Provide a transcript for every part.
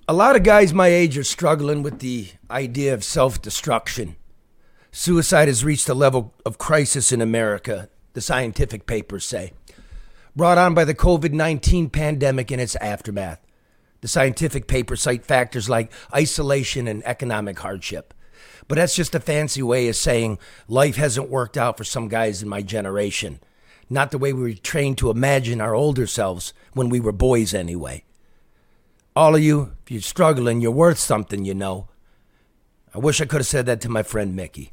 A lot of guys my age are struggling with the idea of self-destruction. Suicide has reached a level of crisis in America, the scientific papers say, brought on by the COVID-19 pandemic and its aftermath. The scientific papers cite factors like isolation and economic hardship. But that's just a fancy way of saying life hasn't worked out for some guys in my generation. Not the way we were trained to imagine our older selves when we were boys anyway. All of you, if you're struggling, you're worth something, you know. I wish I could have said that to my friend Mickey.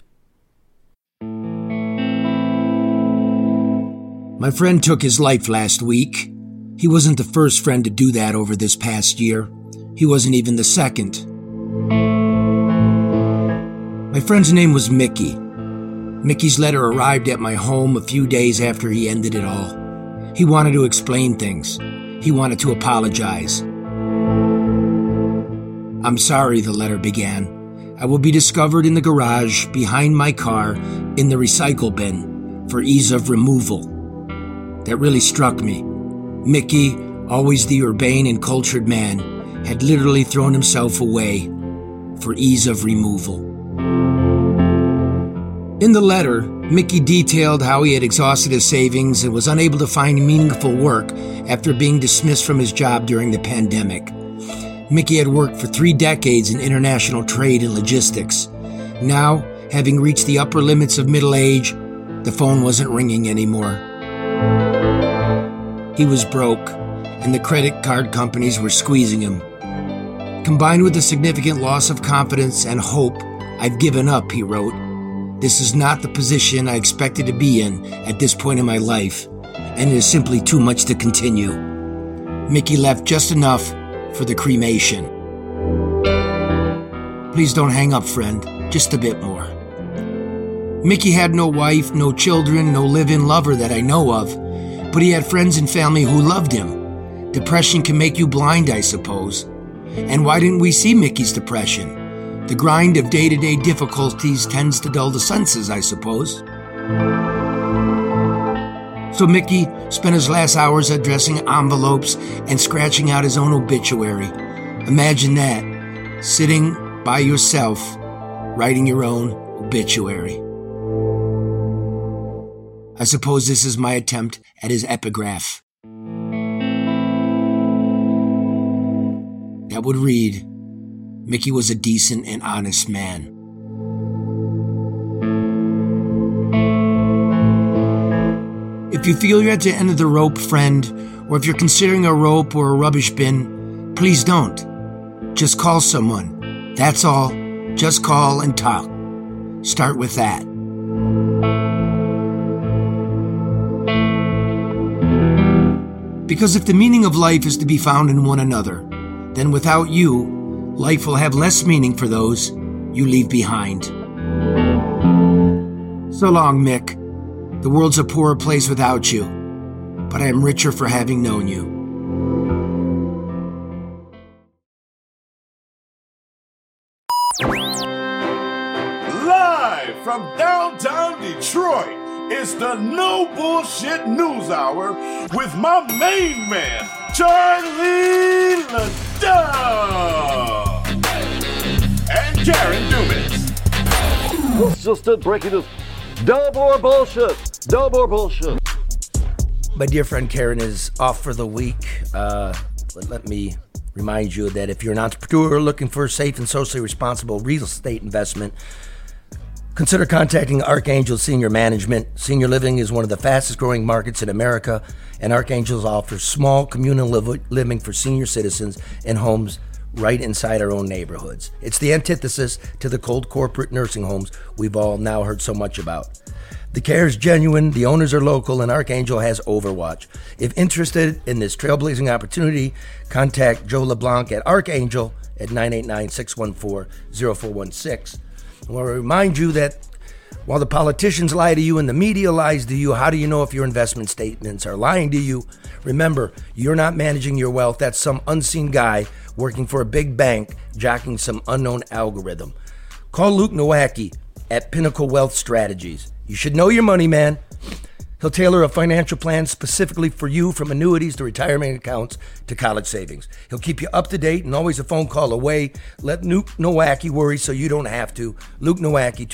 My friend took his life last week. He wasn't the first friend to do that over this past year. He wasn't even the second. My friend's name was Mickey. Mickey's letter arrived at my home a few days after he ended it all. He wanted to explain things. He wanted to apologize. I'm sorry, the letter began. I will be discovered in the garage behind my car in the recycle bin for ease of removal. That really struck me. Mickey, always the urbane and cultured man, had literally thrown himself away for ease of removal. In the letter, Mickey detailed how he had exhausted his savings and was unable to find meaningful work after being dismissed from his job during the pandemic. Mickey had worked for 3 decades in international trade and logistics. Now, having reached the upper limits of middle age, the phone wasn't ringing anymore. He was broke, and the credit card companies were squeezing him. Combined with a significant loss of confidence and hope, I've given up, he wrote. This is not the position I expected to be in at this point in my life, and it is simply too much to continue. Mickey left just enough for the cremation. Please don't hang up, friend. Just a bit more. Mickey had no wife, no children, no live-in lover that I know of, but he had friends and family who loved him. Depression can make you blind, I suppose. And why didn't we see Mickey's depression? The grind of day-to-day difficulties tends to dull the senses, I suppose. So Mickey spent his last hours addressing envelopes and scratching out his own obituary. Imagine that, sitting by yourself, writing your own obituary. I suppose this is my attempt at his epigraph. That would read, Mickey was a decent and honest man. If you feel you're at the end of the rope, friend, or if you're considering a rope or a rubbish bin, please don't. Just call someone. That's all. Just call and talk. Start with that. Because if the meaning of life is to be found in one another, then without you, life will have less meaning for those you leave behind. So long, Mick. The world's a poorer place without you, but I am richer for having known you. Live from downtown Detroit, it's the No Bullshit News Hour with my main man, Charlie LaDove and Karen Dumas. Let's just breaking this. No more bullshit. No more bullshit. My dear friend Karen is off for the week. Let me remind you that if you're an entrepreneur looking for a safe and socially responsible real estate investment, consider contacting Archangel Senior Management. Senior living is one of the fastest growing markets in America, and Archangel offers small communal living for senior citizens in homes right inside our own neighborhoods. It's the antithesis to the cold corporate nursing homes we've all now heard so much about. The care is genuine, the owners are local, and Archangel has Overwatch. If interested in this trailblazing opportunity, contact Joe LeBlanc at Archangel at 989-614-0416. I want to remind you that while the politicians lie to you and the media lies to you, how do you know if your investment statements are lying to you? Remember, you're not managing your wealth. That's some unseen guy working for a big bank, jacking some unknown algorithm. Call Luke Nowacki at Pinnacle Wealth Strategies. You should know your money, man. He'll tailor a financial plan specifically for you, from annuities to retirement accounts to college savings. He'll keep you up to date and always a phone call away. Let Luke Nowacki worry so you don't have to. Luke Nowacki,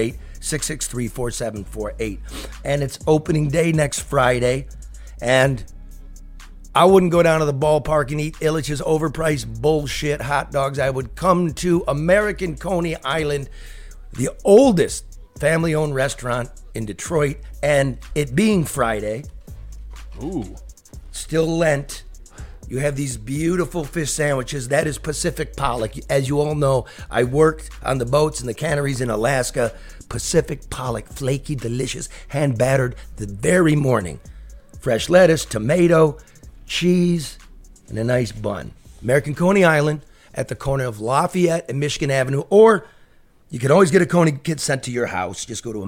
248-663-4748. And it's opening day next Friday. And I wouldn't go down to the ballpark and eat Illich's overpriced bullshit hot dogs. I would come to American Coney Island, the oldest family-owned restaurant in Detroit, and it being Friday, still Lent, you have these beautiful fish sandwiches. That is Pacific Pollock. As you all know, I worked on the boats and the canneries in Alaska. Pacific Pollock, flaky, delicious, hand-battered the very morning. Fresh lettuce, tomato, cheese, and a nice bun. American Coney Island at the corner of Lafayette and Michigan Avenue, or you can always get a Coney kit sent to your house. Just go to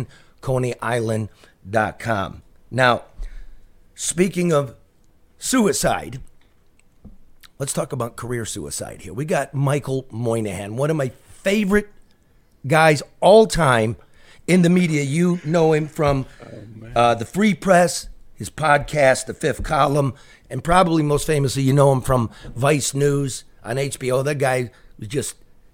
AmericanConeyIsland.com. Now, speaking of suicide, let's talk about career suicide here. We got Michael Moynihan, one of my favorite guys all time in the media. You know him from the Free Press, his podcast, The Fifth Column, and probably most famously, you know him from Vice News on HBO. That guy was just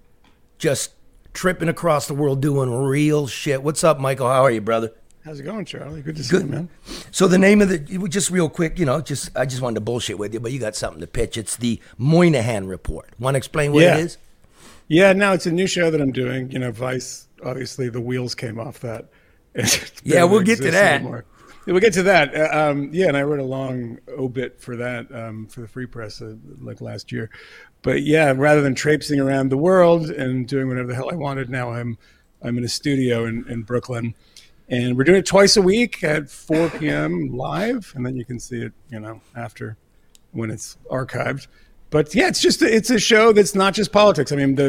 tripping across the world doing real shit. What's up, Michael? How are you, brother? How's it going, Charlie? Good to see you, man. So the name of just real quick, I just wanted to bullshit with you, but you got something to pitch. It's the Moynihan Report. Want to explain what it is? Yeah, no, it's a new show that I'm doing. Vice, obviously the wheels came off that. Yeah, we'll get to that. We'll get to that. And I wrote a long obit for that for the Free Press like last year. But yeah, rather than traipsing around the world and doing whatever the hell I wanted, now I'm in a studio in Brooklyn, and we're doing it twice a week at 4 p.m. live, and then you can see it, after when it's archived. But yeah, it's a show that's not just politics. I mean,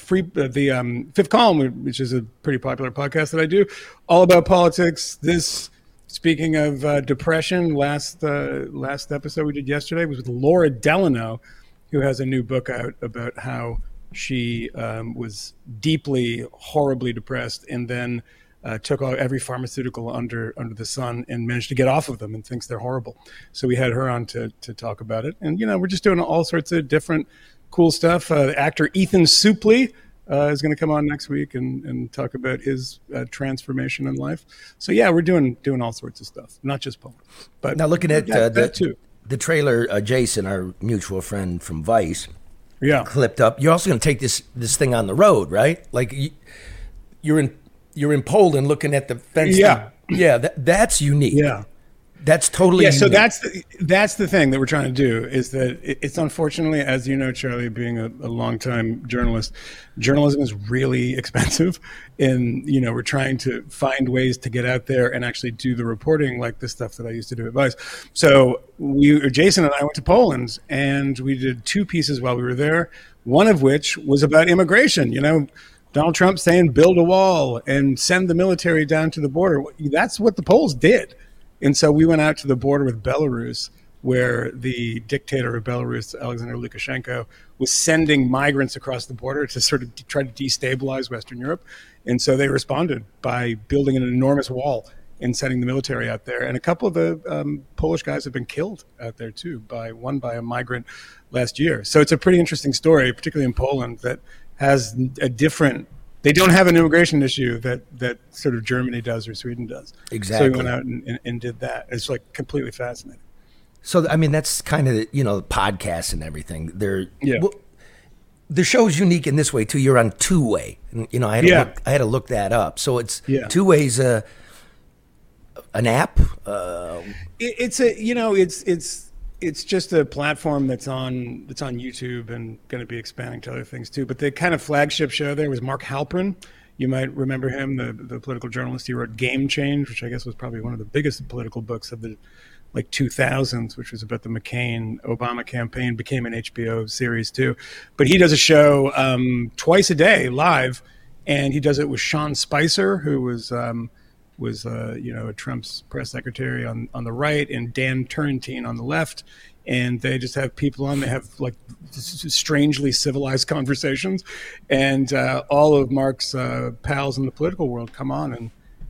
the Fifth Column, which is a pretty popular podcast that I do, all about politics. Speaking of depression, last episode we did yesterday was with Laura Delano, who has a new book out about how she was deeply, horribly depressed, and then took every pharmaceutical under the sun and managed to get off of them, and thinks they're horrible. So we had her on to talk about it. And, we're just doing all sorts of different cool stuff. The actor Ethan Suplee is going to come on next week and talk about his transformation in life. So yeah, we're doing all sorts of stuff, not just politics. But now looking at that too. The trailer, Jason, our mutual friend from Vice, clipped up. You're also going to take this thing on the road, right? Like you're in Poland looking at the fence. Yeah, that's unique. Yeah. That's totally unique. So that's the thing that we're trying to do, is that it's unfortunately, as you know, Charlie, being a longtime journalist, journalism is really expensive, and we're trying to find ways to get out there and actually do the reporting like the stuff that I used to do at Vice. So Jason and I went to Poland, and we did 2 pieces while we were there. One of which was about immigration. Donald Trump saying build a wall and send the military down to the border. That's what the Poles did. And so we went out to the border with Belarus, where the dictator of Belarus, Alexander Lukashenko, was sending migrants across the border to sort of try to destabilize Western Europe. And so they responded by building an enormous wall and sending the military out there. And a couple of the Polish guys have been killed out there too, one by a migrant last year. So it's a pretty interesting story, particularly in Poland, that has a different... They don't have an immigration issue that sort of Germany does or Sweden does. Exactly. So we went out and did that. It's like completely fascinating. So, I mean, that's kind of, the podcasts and everything. The show's unique in this way, too. You're on Two-Way. I had to look that up. So it's Two-Way's an app? It's just a platform that's on YouTube and going to be expanding to other things too. But the kind of flagship show there was Mark Halperin. You might remember him, the political journalist. He wrote Game Change, which I guess was probably one of the biggest political books of the 2000s, which was about the McCain-Obama campaign, became an HBO series too. But he does a show twice a day live, and he does it with Sean Spicer, who was a Trump's press secretary on the right, and Dan Turrentine on the left. And they just have people on. They have like strangely civilized conversations, and all of Mark's pals in the political world come on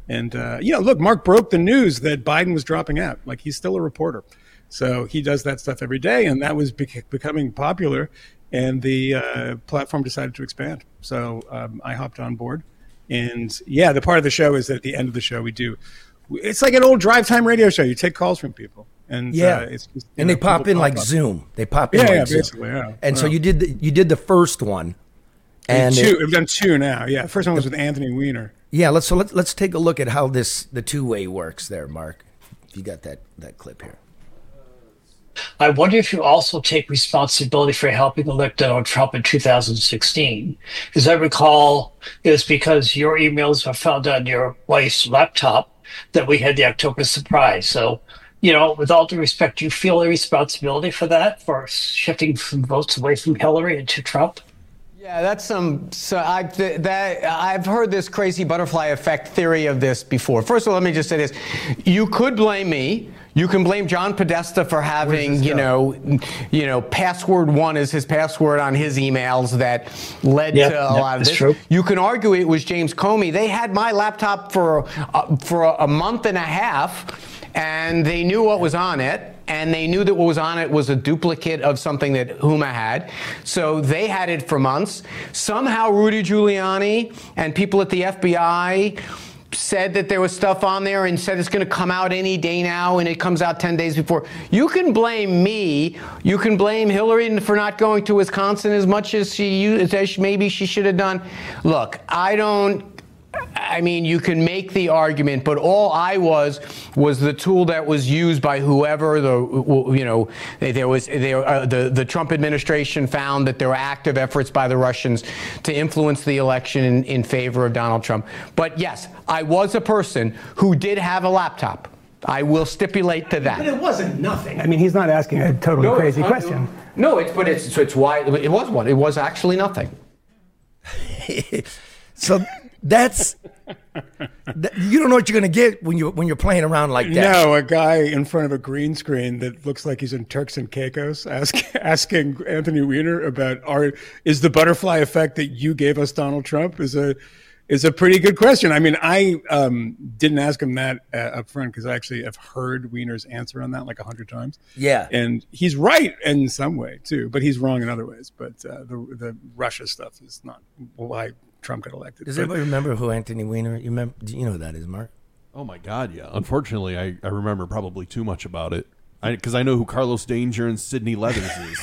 And look, Mark broke the news that Biden was dropping out. Like, he's still a reporter, so he does that stuff every day, and that was becoming popular. And the platform decided to expand, so I hopped on board. And the part of the show is that at the end of the show it's like an old drive time radio show. You take calls from people, and it's just, and they pop in like Zoom. They pop in like Zoom. Basically, yeah. And so you did the first one, and we've done two now. Yeah, the first one was with Anthony Weiner. Yeah, let's take a look at how the two-way works there, Mark. If you got that clip here. I wonder if you also take responsibility for helping elect Donald Trump in 2016. As I recall, it was because your emails were found on your wife's laptop that we had the October surprise. So, with all due respect, do you feel a responsibility for that, for shifting some votes away from Hillary into Trump? Yeah, that's So I've heard this crazy butterfly effect theory of this before. First of all, let me just say this: you could blame me. You can blame John Podesta for having, password 1 is his password on his emails that led to a lot of this. True. You can argue it was James Comey. They had my laptop for a month and a half, and they knew what was on it. And they knew that what was on it was a duplicate of something that Huma had. So they had it for months. Somehow Rudy Giuliani and people at the FBI said that there was stuff on there and said it's going to come out any day now, and it comes out 10 days before. You can blame me. You can blame Hillary for not going to Wisconsin as much as maybe she should have done. Look, you can make the argument, but all I was the tool that was used by whoever the Trump administration found that there were active efforts by the Russians to influence the election in favor of Donald Trump. But yes, I was a person who did have a laptop. I will stipulate to that. But it wasn't nothing. I mean, he's not asking a totally crazy question. No, it's why it was one. It was actually nothing. So that's you don't know what you're going to get when you're playing around like that. No, a guy in front of a green screen that looks like he's in Turks and Caicos asking Anthony Weiner about is the butterfly effect that you gave us Donald Trump is a pretty good question. I mean, I didn't ask him that up front because I actually have heard Weiner's answer on that like 100 times. Yeah, and he's right in some way too, but he's wrong in other ways. But the Russia stuff is not why Trump got elected. Does anybody remember who Anthony Weiner? You know who that is, Mark? Oh my God, yeah. Unfortunately, I remember probably too much about it because I know who Carlos Danger and Sidney Leathers is.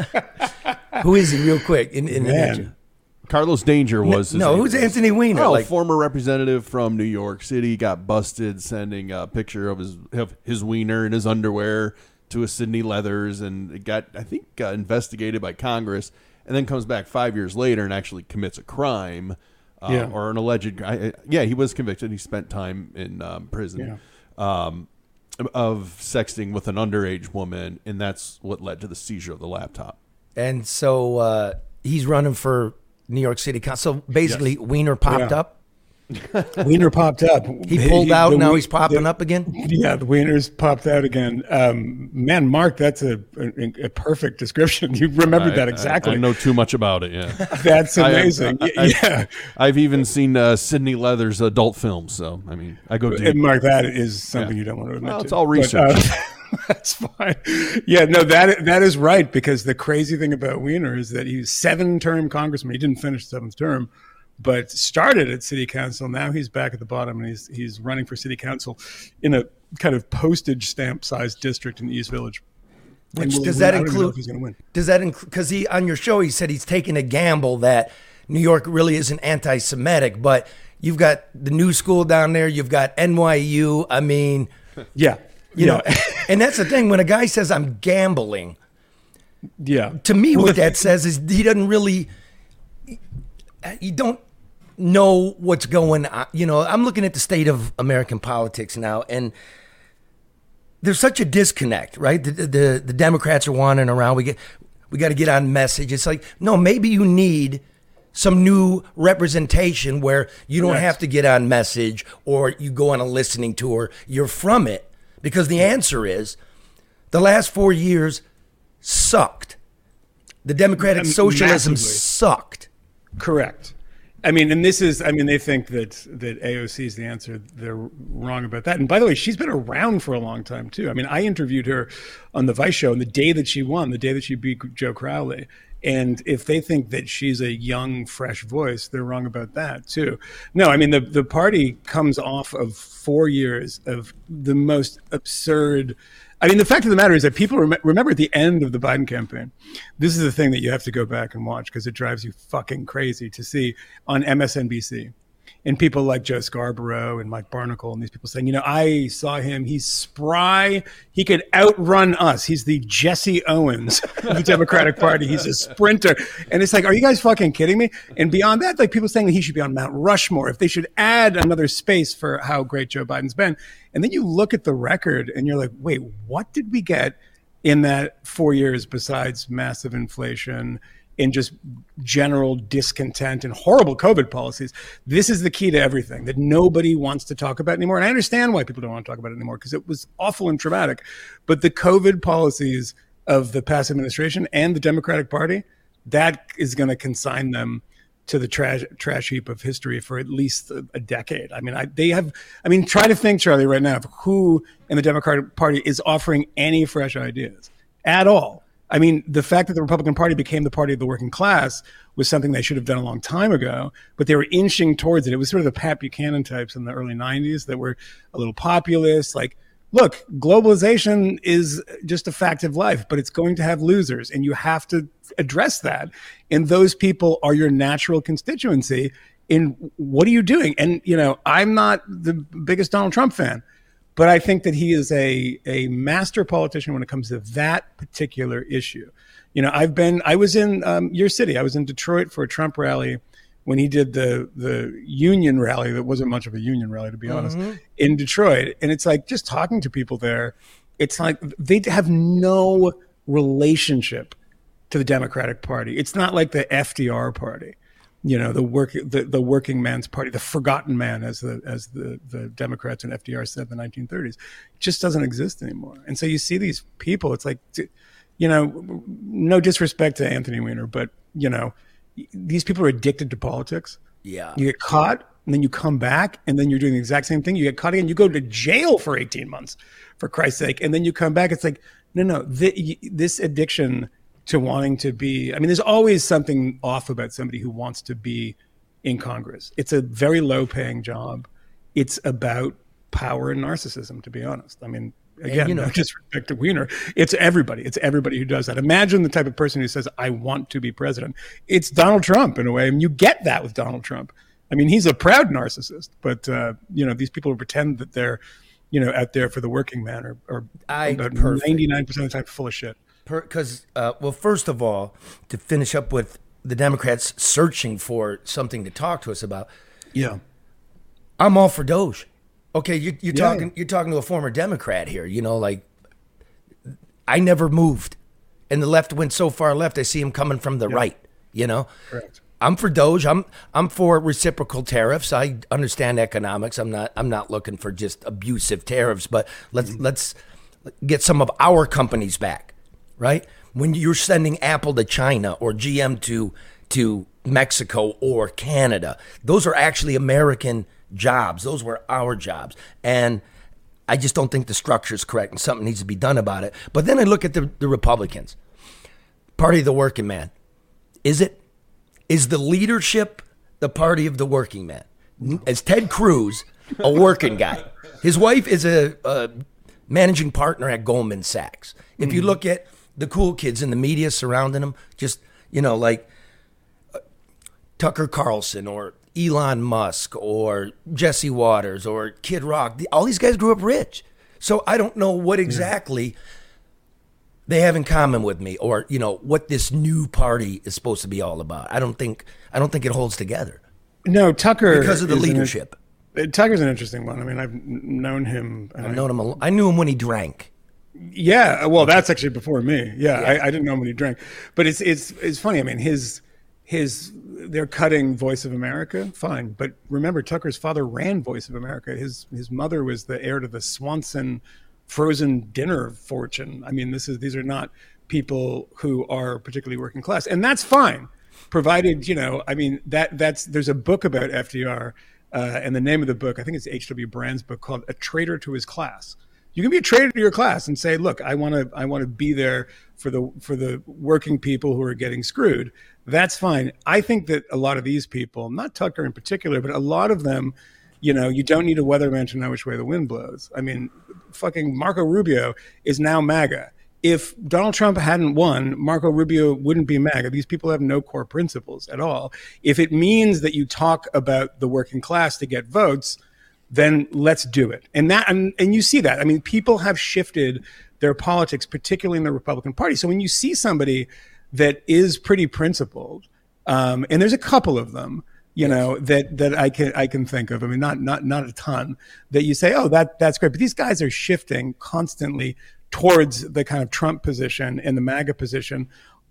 Who is he, real quick? Carlos Danger was who's Anthony Weiner? Former representative from New York City, got busted sending a picture of his wiener in his underwear to a Sidney Leathers, and it got investigated by Congress. And then comes back 5 years later and actually commits a crime or an alleged. He was convicted. He spent time in prison of sexting with an underage woman, and that's what led to the seizure of the laptop. And so he's running for New York City Council. So basically, yes. Weiner popped up. Weiner popped up. He pulled out. Now he's popping up again. Yeah, the Weiner's popped out again. Man, Mark, that's a perfect description. You remembered that exactly. I know too much about it. Yeah, that's amazing. I've even seen Sidney Leathers' adult films. So I mean, I go deep. And Mark, that is something you don't want to admit. Well, it's all research. That's fine. Yeah, no, that is right, because the crazy thing about Weiner is that he's 7-term congressman. He didn't finish the 7th term, but started at city council. Now he's back at the bottom, and he's running for city council in a kind of postage stamp sized district in the East Village. Does that include? Because he on your show he said he's taking a gamble that New York really isn't anti-Semitic, but you've got the New School down there, you've got NYU. I mean, yeah. You know, and that's the thing. When a guy says I'm gambling, to me, what that says is he doesn't really, you don't know what's going on. You know, I'm looking at the state of American politics now, and there's such a disconnect, right? The Democrats are wandering around. We got to get on message. It's like, no, maybe you need some new representation where you don't have to get on message or you go on a listening tour. You're from it. Because the answer is, the last 4 years sucked. The democratic socialism sucked. Correct. I mean, and this is, I mean, they think that AOC is the answer. They're wrong about that. And by the way, she's been around for a long time, too. I mean, I interviewed her on The Vice show, and the day that she won, the day that she beat Joe Crowley. And if they think that she's a young, fresh voice, they're wrong about that, too. No, I mean, the party comes off of 4 years of the most absurd. I mean, the fact of the matter is that people remember at the end of the Biden campaign, this is the thing that you have to go back and watch because it drives you fucking crazy to see on MSNBC. And people like Joe Scarborough and Mike Barnicle and these people saying, you know, I saw him. He's spry. He could outrun us. He's the Jesse Owens of the Democratic Party. He's a sprinter. And it's like, are you guys fucking kidding me? And beyond that, like people saying that he should be on Mount Rushmore, if they should add another space for how great Joe Biden's been. And then you look at the record and you're like, wait, what did we get in that 4 years besides massive inflation and just general discontent and horrible COVID policies? This is the key to everything that nobody wants to talk about anymore. And I understand why people don't want to talk about it anymore because it was awful and traumatic. But the COVID policies of the past administration and the Democratic Party, that is going to consign them to the trash heap of history for at least a decade. I mean, try to think, Charlie, right now of who in the Democratic Party is offering any fresh ideas at all. I mean, the fact that the Republican Party became the party of the working class was something they should have done a long time ago, but they were inching towards it. It was sort of the Pat Buchanan types in the early 90s that were a little populist. Like, look, globalization is just a fact of life, but it's going to have losers, and you have to address that. And those people are your natural constituency. And what are you doing? And, you know, I'm not the biggest Donald Trump fan, but I think that he is a master politician when it comes to that particular issue. You know, I was in your city. I was in Detroit for a Trump rally when he did the union rally. That wasn't much of a union rally, to be honest, in Detroit. And it's like just talking to people there, it's like they have no relationship to the Democratic Party. It's not like the FDR party. You know, the working man's party, the forgotten man, as the Democrats and FDR said in the 1930s, just doesn't exist anymore. And so you see these people. It's like, you know, no disrespect to Anthony Weiner, but you know, these people are addicted to politics. Yeah, you get caught, and then you come back, and then you're doing the exact same thing. You get caught again, you go to jail for 18 months, for Christ's sake, and then you come back. It's like, no, this addiction to wanting to be, I mean, there's always something off about somebody who wants to be in Congress. It's a very low paying job. It's about power and narcissism, to be honest. I mean, again, no disrespect to Weiner. It's everybody who does that. Imagine the type of person who says, I want to be president. It's Donald Trump in a way. And you get that with Donald Trump. I mean, he's a proud narcissist, but you know, these people who pretend that they're, you know, out there for the working man are about 99% of the time full of shit. Because, well, first of all, to finish up with the Democrats searching for something to talk to us about. Yeah, I'm all for Doge. Okay, you're talking to a former Democrat here. You know, like I never moved, and the left went so far left. I see him coming from the right. You know, correct. I'm for Doge. I'm for reciprocal tariffs. I understand economics. I'm not looking for just abusive tariffs. But let's get some of our companies back. Right? When you're sending Apple to China or GM to Mexico or Canada, those are actually American jobs. Those were our jobs. And I just don't think the structure is correct and something needs to be done about it. But then I look at the Republicans, party of the working man. Is the leadership the party of the working man? Is Ted Cruz a working guy? His wife is a managing partner at Goldman Sachs. If you look at the cool kids in the media surrounding him, just, you know, like Tucker Carlson or Elon Musk or Jesse Waters or Kid Rock, all these guys grew up rich. So I don't know what exactly they have in common with me, or, you know, what this new party is supposed to be all about. I don't think it holds together. No, Tucker, because of the leadership. Tucker's an interesting one. I mean, I've known him. I knew him when he drank. Yeah, well, that's actually before me. Yeah. I didn't know him when he drank, but it's funny. I mean, they're cutting Voice of America, fine, but remember, Tucker's father ran Voice of America. His mother was the heir to the Swanson frozen dinner fortune. I mean, these are not people who are particularly working class, and that's fine. provided, there's a book about FDR, and the name of the book, I think it's H.W. Brand's book, called A Traitor to His Class. You can be a traitor to your class and say, look, I want to be there for the working people who are getting screwed. That's fine. I think that a lot of these people, not Tucker in particular, but a lot of them, you don't need a weatherman to know which way the wind blows. I mean, fucking Marco Rubio is now MAGA. If Donald Trump hadn't won, Marco Rubio wouldn't be MAGA. These people have no core principles at all. If it means that you talk about the working class to get votes, then let's do it. And you see that. I mean, people have shifted their politics, particularly in the Republican Party. So when you see somebody that is pretty principled, and there's a couple of them, that I can think of. I mean, not a ton, that you say, oh, that's great. But these guys are shifting constantly towards the kind of Trump position and the MAGA position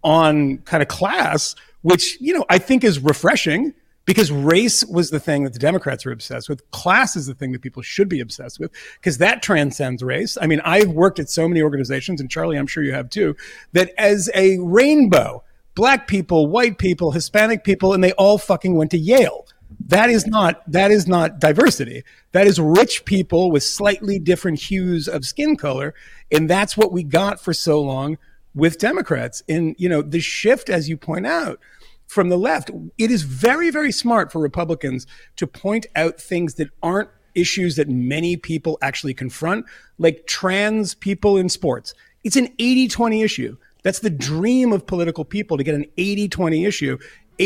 on kind of class, which, I think is refreshing, because race was the thing that the Democrats were obsessed with. Class is the thing that people should be obsessed with, because that transcends race. I mean, I've worked at so many organizations, and Charlie, I'm sure you have too, that as a rainbow, Black people, white people, Hispanic people, and they all fucking went to Yale. That is not diversity. That is rich people with slightly different hues of skin color. And that's what we got for so long with Democrats. And, the shift, as you point out, from the left, it is very, very smart for Republicans to point out things that aren't issues that many people actually confront, like trans people in sports. It's an 80-20 issue. That's the dream of political people, to get an 80-20 issue.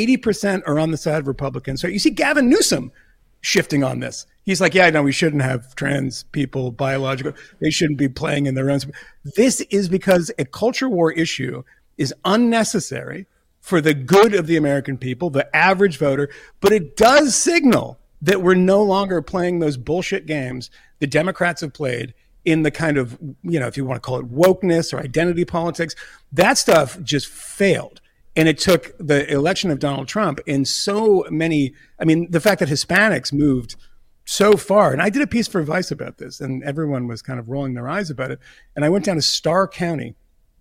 80% are on the side of Republicans. So you see Gavin Newsom shifting on this. He's like, yeah, no, we shouldn't have trans people, biological. They shouldn't be playing in their own. This is because a culture war issue is unnecessary for the good of the American people, the average voter, but it does signal that we're no longer playing those bullshit games the Democrats have played in the kind of, if you want to call it wokeness or identity politics. That stuff just failed. And it took the election of Donald Trump and so many, the fact that Hispanics moved so far. And I did a piece for Vice about this, and everyone was kind of rolling their eyes about it. And I went down to Starr County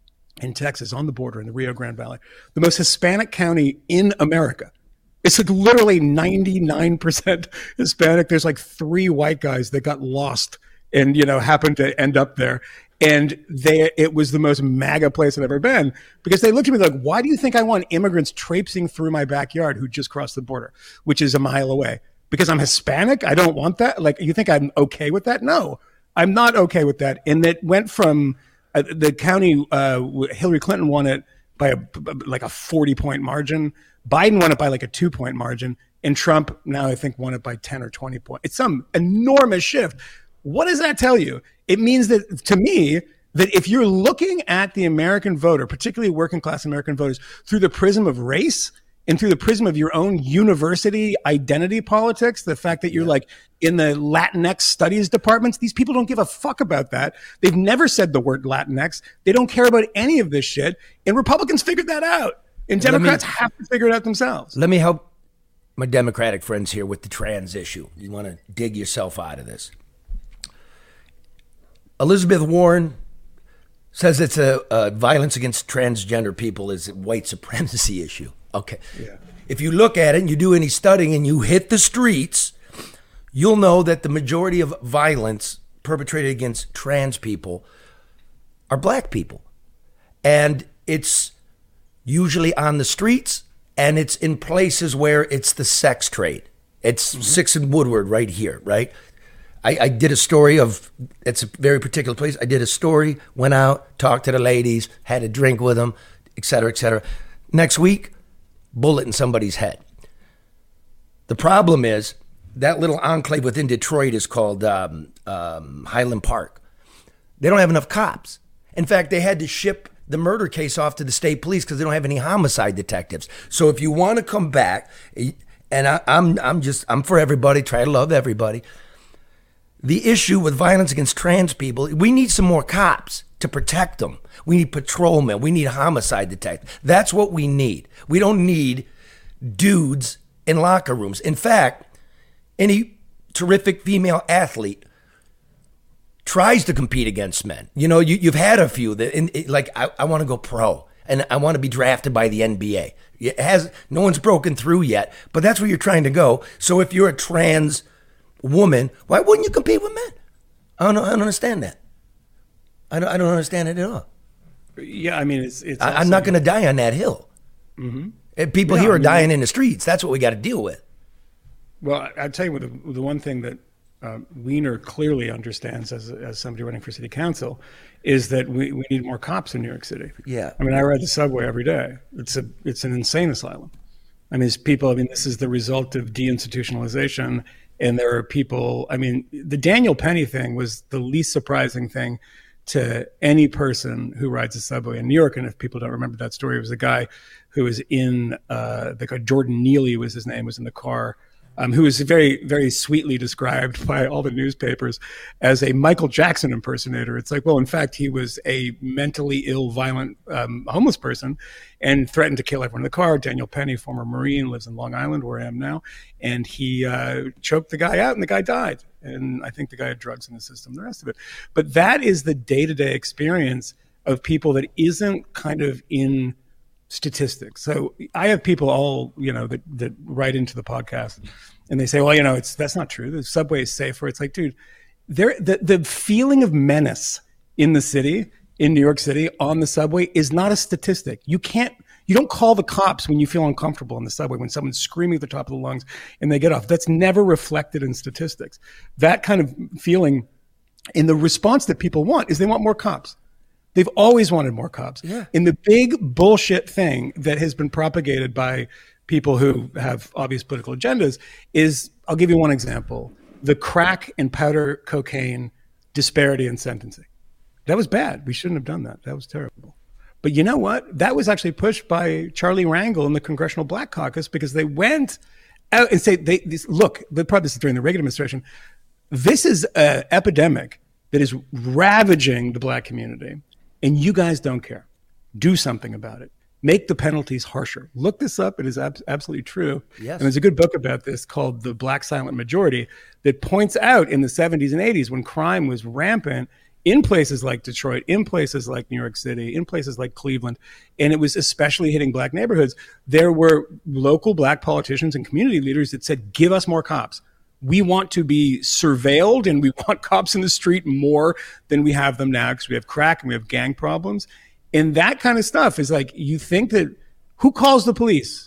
in Texas, on the border in the Rio Grande Valley, the most Hispanic county in America. It's like literally 99% Hispanic. There's like 3 white guys that got lost and, happened to end up there. And it was the most MAGA place I've ever been, because they looked at me like, why do you think I want immigrants traipsing through my backyard who just crossed the border, which is a mile away? Because I'm Hispanic? I don't want that? Like, you think I'm okay with that? No, I'm not okay with that. And it went from the county, Hillary Clinton won it by a 40-point margin. Biden won it by like a 2-point margin. And Trump now, I think, won it by 10 or 20 points. It's some enormous shift. What does that tell you? It means that, to me, that if you're looking at the American voter, particularly working class American voters, through the prism of race and through the prism of your own university identity politics, the fact that you're like in the Latinx studies departments, these people don't give a fuck about that. They've never said the word Latinx. They don't care about any of this shit. And Republicans figured that out. And Democrats have to figure it out themselves. Let me help my Democratic friends here with the trans issue. You want to dig yourself out of this. Elizabeth Warren says it's a violence against transgender people is a white supremacy issue. Okay. Yeah. If you look at it and you do any studying and you hit the streets, you'll know that the majority of violence perpetrated against trans people are Black people. And it's usually on the streets, and it's in places where it's the sex trade. It's 6th and Woodward right here, right? I did a story of, it's a very particular place. I did a story, went out, talked to the ladies, had a drink with them, et cetera, et cetera. Next week, bullet in somebody's head. The problem is that little enclave within Detroit is called Highland Park. They don't have enough cops. In fact, they had to ship the murder case off to the state police because they don't have any homicide detectives. So if you want to come back, and I'm for everybody, try to love everybody. The issue with violence against trans people, we need some more cops to protect them. We need patrolmen. We need homicide detectives. That's what we need. We don't need dudes in locker rooms. In fact, any terrific female athlete tries to compete against men. You know, you've had a few that, I want to go pro and I want to be drafted by the NBA. No one's broken through yet, but that's where you're trying to go. So if you're a trans woman, why wouldn't you compete with men? I don't understand that. I don't understand it at all. Yeah, I mean, it's I'm not going to die on that hill. Mm-hmm. People here are dying in the streets. That's what we got to deal with. Well, I'll tell you the one thing that Weiner clearly understands as somebody running for city council is that we need more cops in New York City. Yeah. I mean, I ride the subway every day. It's an insane asylum. I mean, this is the result of deinstitutionalization. And there are people, I mean, the Daniel Penny thing was the least surprising thing to any person who rides a subway in New York. And if people don't remember that story, it was a guy who was in, the guy Jordan Neely was his name, was in the car, who was very, very sweetly described by all the newspapers as a Michael Jackson impersonator. It's like, well, in fact, he was a mentally ill, violent, homeless person and threatened to kill everyone in the car. Daniel Penny, former Marine, lives in Long Island, where I am now. And he choked the guy out and the guy died. And I think the guy had drugs in the system, the rest of it. But that is the day-to-day experience of people that isn't kind of in statistics. So I have people all, that write into the podcast and they say, well, that's not true. The subway is safer. It's like, dude, the feeling of menace in the city, in New York City, on the subway is not a statistic. You don't call the cops when you feel uncomfortable on the subway, when someone's screaming at the top of the lungs and they get off. That's never reflected in statistics. That kind of feeling, and the response that people want is they want more cops. They've always wanted more cops. Yeah. And the big bullshit thing that has been propagated by people who have obvious political agendas is, I'll give you one example, the crack and powder cocaine disparity in sentencing. That was bad. We shouldn't have done that. That was terrible. But you know what? That was actually pushed by Charlie Rangel in the Congressional Black Caucus, because they went out and said, look, probably this is during the Reagan administration, this is an epidemic that is ravaging the black community. And you guys don't care. Do something about it. Make the penalties harsher. Look this up. It is absolutely true. Yes. And there's a good book about this called The Black Silent Majority that points out in the 70s and 80s, when crime was rampant in places like Detroit, in places like New York City, in places like Cleveland, and it was especially hitting black neighborhoods, there were local black politicians and community leaders that said, give us more cops. We want to be surveilled and we want cops in the street more than we have them now, because we have crack and we have gang problems. And that kind of stuff is like, you think that, who calls the police?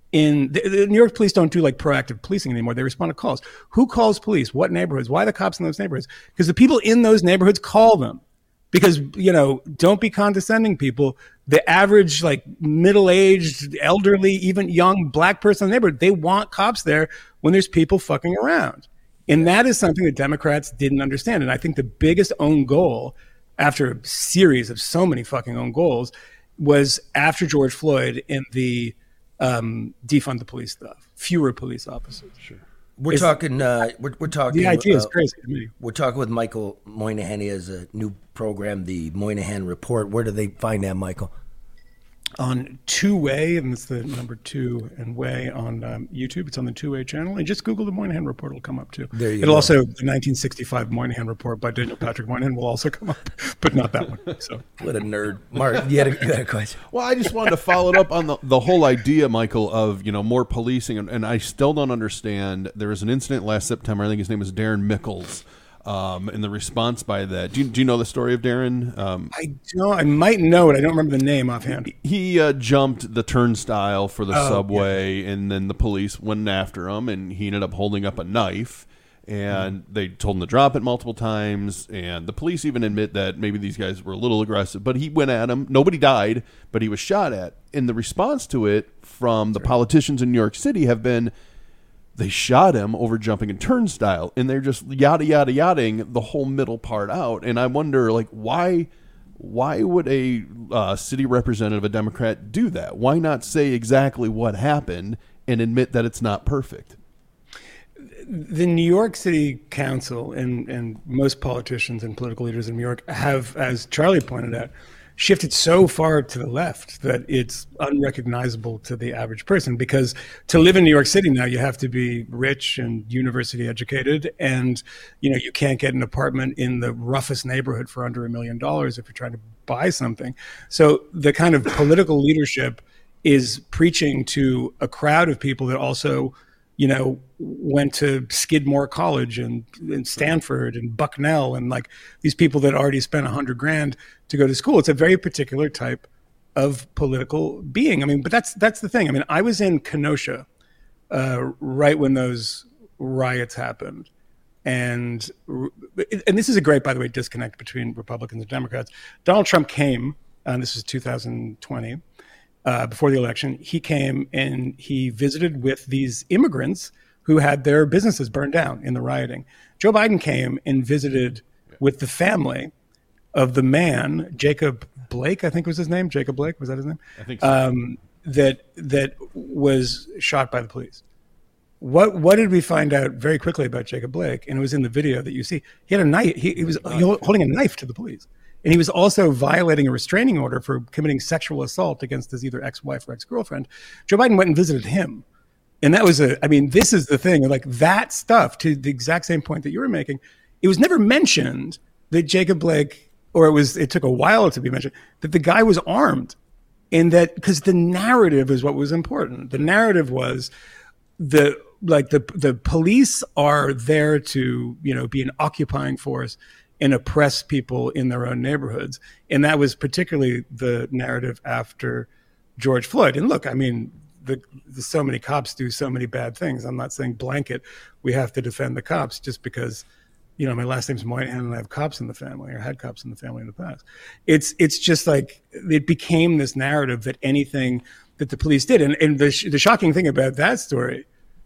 The New York police don't do like proactive policing anymore. They respond to calls. Who calls police? What neighborhoods? Why the cops in those neighborhoods? Because the people in those neighborhoods call them. Because, don't be condescending, people. The average, like, middle-aged, elderly, even young black person in the neighborhood, they want cops there when there's people fucking around. And that is something that Democrats didn't understand. And I think the biggest own goal, after a series of so many fucking own goals, was after George Floyd and the defund the police stuff. Fewer police officers. Sure. We're talking. The idea is crazy to me. We're talking with Michael Moynihan. He has a new program, the Moynihan Report. Where do they find that, Michael? On Two Way, and it's the number 2 and Way on YouTube. It's on the Two Way channel. And just Google the Moynihan Report; it'll come up too. There you It'll go. Also, the 1965 Moynihan Report by Daniel Patrick Moynihan will also come up, but not that one. So, what a nerd, Mark! You had a question. Well, I just wanted to follow it up on the whole idea, Michael, of more policing, and I still don't understand. There was an incident last September. I think his name was Darren Mickles. And the response by that, do you know the story of Darren? I don't. I might know it. I don't remember the name offhand. He jumped the turnstile for the subway, and then the police went after him, and he ended up holding up a knife. And they told him to drop it multiple times, and the police even admit that maybe these guys were a little aggressive, but he went at him. Nobody died, but he was shot at. And the response to it from the politicians in New York City have been, they shot him over jumping a turnstile, and they're just yada, yada, yadaing the whole middle part out. And I wonder, like, why would a city representative, a Democrat, do that? Why not say exactly what happened and admit that it's not perfect? The New York City Council and most politicians and political leaders in New York have, as Charlie pointed out, shifted so far to the left that it's unrecognizable to the average person, because to live in New York City now, you have to be rich and university educated, and you can't get an apartment in the roughest neighborhood for under $1 million if you're trying to buy something. So the kind of political leadership is preaching to a crowd of people that also, went to Skidmore College and Stanford and Bucknell and like these people that already spent $100,000 to go to school. It's a very particular type of political being. I mean, but that's the thing. I mean, I was in Kenosha right when those riots happened. And this is a great, by the way, disconnect between Republicans and Democrats. Donald Trump came, and this is 2020, before the election. He came and he visited with these immigrants who had their businesses burned down in the rioting. Joe Biden came and visited with the family of the man, Jacob Blake, I think was his name. Jacob Blake, was that his name? I think so. That was shot by the police. What did we find out very quickly about Jacob Blake? And it was in the video that you see. He had a knife. He was holding a knife to the police. And he was also violating a restraining order for committing sexual assault against his either ex-wife or ex-girlfriend. Joe Biden went and visited him. And that was this is the thing, like that stuff, to the exact same point that you were making. It was never mentioned that Jacob Blake, or it took a while to be mentioned, that the guy was armed. And that, because the narrative is what was important. The narrative was the police are there to, be an occupying force and oppress people in their own neighborhoods. And that was particularly the narrative after George Floyd. And look, I mean, so many cops do so many bad things. I'm not saying blanket, we have to defend the cops just because, my last name's Moynihan and I have cops in the family, or had cops in the family in the past. It's just like, it became this narrative that anything that the police did. And the shocking thing about that story